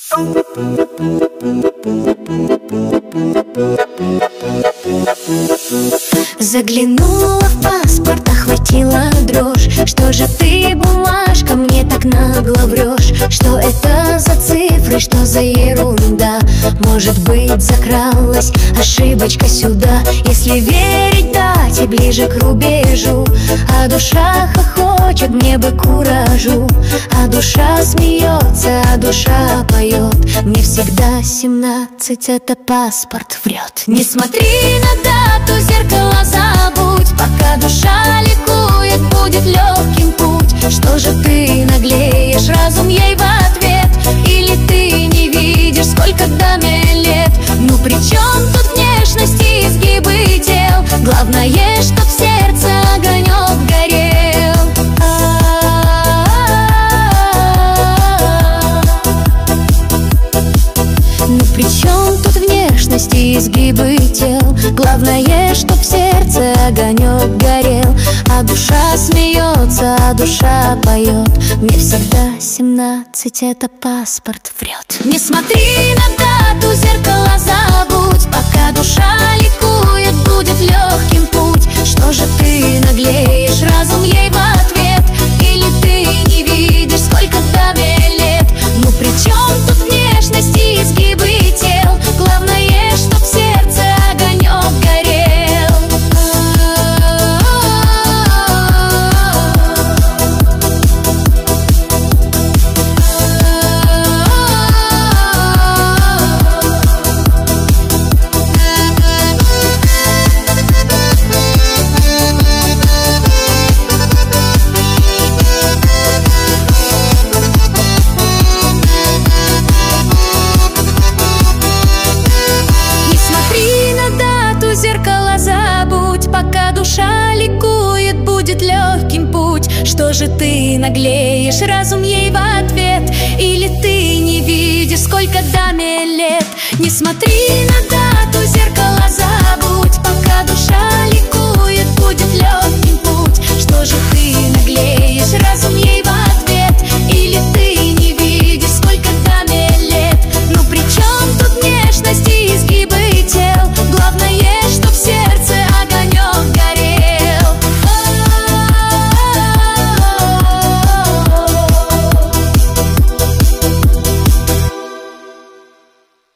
Заглянула в паспорт, охватила дрожь. Что же ты, бумажка, мне так нагло врешь? Что это за цифры, что за ерунда? Может быть, закралась ошибочка сюда? Если верить дате, ближе к рубежу. А душа хохочет, мне бы куражу. А душа смеется, а душа поет. Мне всегда 17, это паспорт врет. Не смотри на дату, зеркало забудь. Пока душа ликует, будет легким путь. Что же ты наглеешь, разум ей в ответ? Или ты не видишь, сколько даме лет? Ну при чем тут внешность и изгибы тел? Главное, чтоб в сердце огонек горел. Ну при чем тут внешность и изгибы тел? Главное, чтоб в сердце огонек горел. А душа смеется, а душа поет. Мне всегда 17, это паспорт врет. Не смотри на дату, зеркало забудь. Пока душа ликует, будет легким путь. Что же ты наглеешь, разум ей в ответ? Или ты не видишь, сколько даме лет? Ну при чем тут внешность и изгибы тел? Главное, чтоб в сердце огонек горел. Душа ликует, будет легким путь. Что же ты наглеешь, разум ей в ответ? Или ты не видишь, сколько даме лет? Не смотри на дату, зеркало забудь. Пока душа ликует, будет легким